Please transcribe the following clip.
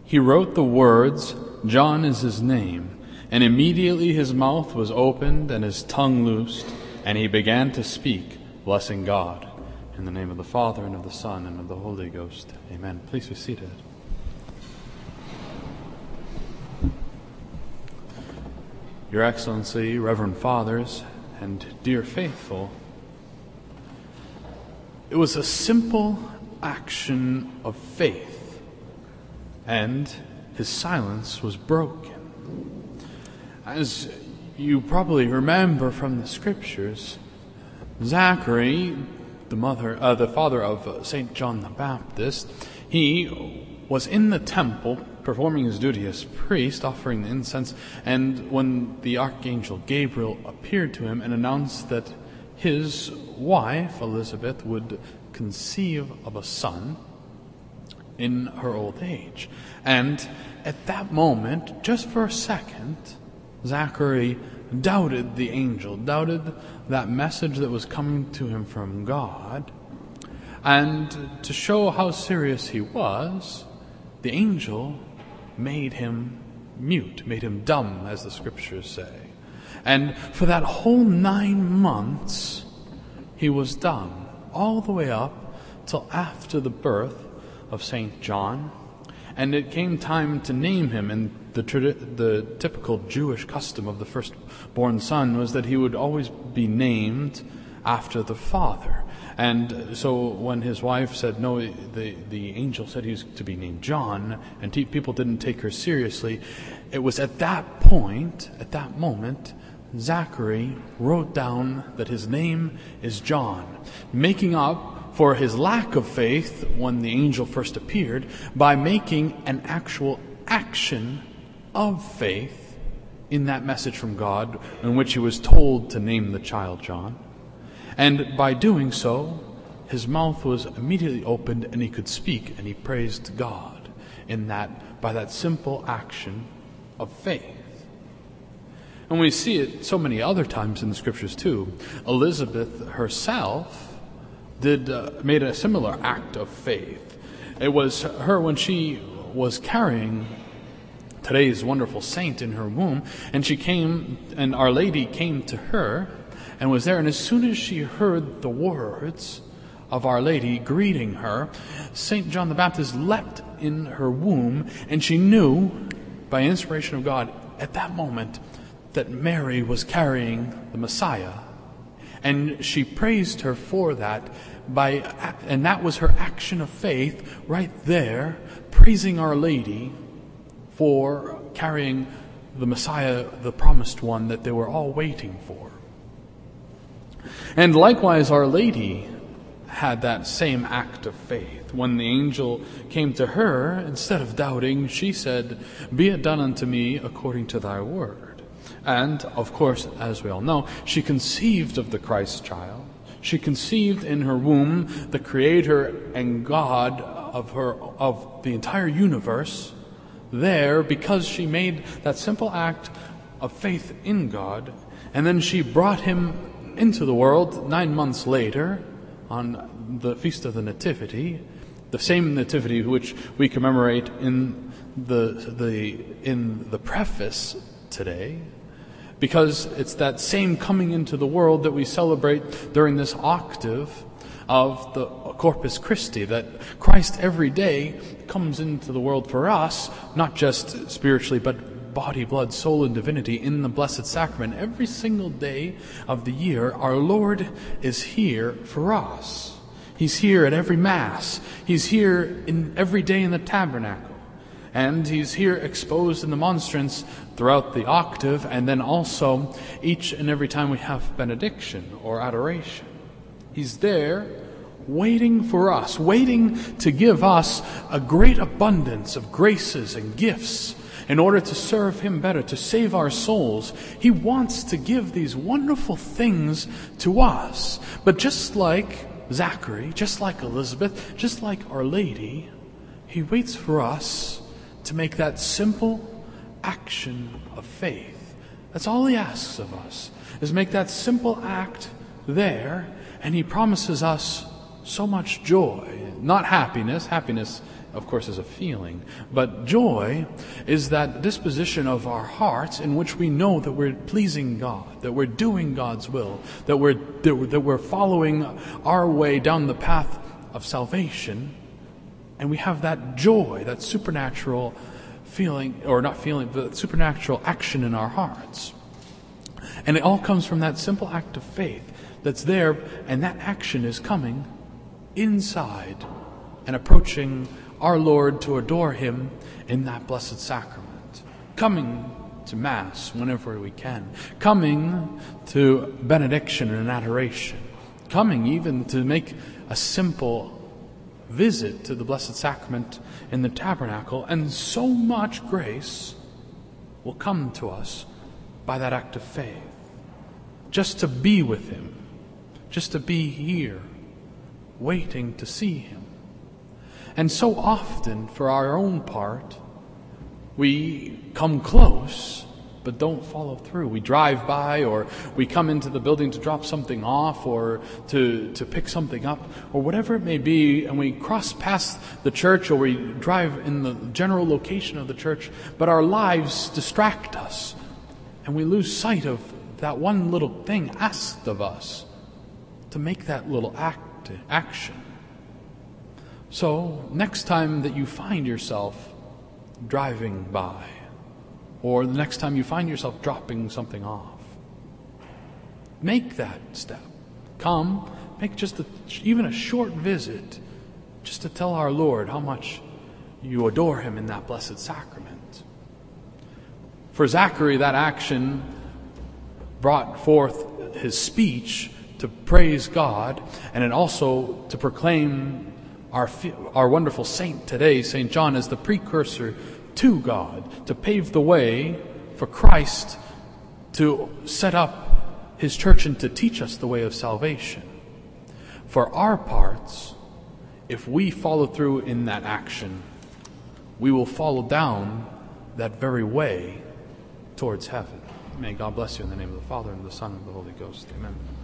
He wrote the words, "John is his name," and immediately his mouth was opened and his tongue loosed, and he began to speak, blessing God. In the name of the Father, and of the Son, and of the Holy Ghost. Amen. Please be seated. Your Excellency, Reverend Fathers, and dear faithful, it was a simple action of faith, and his silence was broken. As you probably remember from the Scriptures, Zachary, the father of St. John the Baptist, he was in the temple performing his duty as priest, offering the incense, and when the archangel Gabriel appeared to him and announced that his wife, Elizabeth, would conceive of a son in her old age. And at that moment, just for a second, Zachary doubted the angel, doubted that message that was coming to him from God. And to show how serious he was, the angel made him mute, made him dumb, as the Scriptures say. And for that whole 9 months, he was dumb, all the way up till after the birth of St. John. And it came time to name him, and the typical Jewish custom of the firstborn son was that he would always be named after the father. And so when his wife said no, the angel said he was to be named John, and people didn't take her seriously, it was at that point, at that moment, Zachary wrote down that his name is John, making up for his lack of faith when the angel first appeared by making an actual action of faith in that message from God in which he was told to name the child John. And by doing so, his mouth was immediately opened and he could speak, and he praised God by that simple action of faith. And we see it so many other times in the Scriptures too. Elizabeth herself made a similar act of faith. It was her when she was carrying today's wonderful saint in her womb, and she came, and Our Lady came to her and was there. And as soon as she heard the words of Our Lady greeting her, St. John the Baptist leapt in her womb, and she knew by inspiration of God at that moment that Mary was carrying the Messiah. And she praised her for that, and that was her action of faith right there, praising Our Lady for carrying the Messiah, the promised one that they were all waiting for. And likewise, Our Lady had that same act of faith. When the angel came to her, instead of doubting, she said, "Be it done unto me according to thy word." And, of course, as we all know, she conceived of the Christ child. She conceived in her womb the Creator and God of the entire universe there, because she made that simple act of faith in God. And then she brought him into the world 9 months later on the Feast of the Nativity, the same Nativity which we commemorate in the preface today, because it's that same coming into the world that we celebrate during this octave of the Corpus Christi, that Christ every day comes into the world for us, not just spiritually, but body, blood, soul, and divinity in the Blessed Sacrament. Every single day of the year, our Lord is here for us. He's here at every Mass. He's here in every day in the tabernacle. And he's here exposed in the monstrance throughout the octave, and then also each and every time we have benediction or adoration. He's there waiting for us, waiting to give us a great abundance of graces and gifts in order to serve him better, to save our souls. He wants to give these wonderful things to us. But just like Zachary, just like Elizabeth, just like Our Lady, he waits for us to make that simple action of faith. That's all he asks of us, is make that simple act there, and he promises us so much joy, not happiness. Happiness of course, is a feeling. But joy is that disposition of our hearts in which we know that we're pleasing God, that we're doing God's will, that we're following our way down the path of salvation, and we have that joy, that supernatural feeling, or not feeling, but supernatural action in our hearts. And it all comes from that simple act of faith that's there, and that action is coming inside and approaching our Lord to adore Him in that blessed sacrament. Coming to Mass whenever we can. Coming to benediction and adoration. Coming even to make a simple visit to the Blessed Sacrament in the tabernacle. And so much grace will come to us by that act of faith. Just to be with Him. Just to be here, waiting to see Him. And so often, for our own part, we come close, but don't follow through. We drive by, or we come into the building to drop something off, or to pick something up, or whatever it may be, and we cross past the church, or we drive in the general location of the church, but our lives distract us, and we lose sight of that one little thing asked of us to make that little action. So, next time that you find yourself driving by, or the next time you find yourself dropping something off, make that step. Come, make just even a short visit, just to tell our Lord how much you adore Him in that blessed sacrament. For Zachary, that action brought forth his speech to praise God, and it also to proclaim our wonderful saint today, St. John, as the precursor to God, to pave the way for Christ to set up His church and to teach us the way of salvation. For our parts, if we follow through in that action, we will follow down that very way towards heaven. May God bless you in the name of the Father, and of the Son, and of the Holy Ghost. Amen.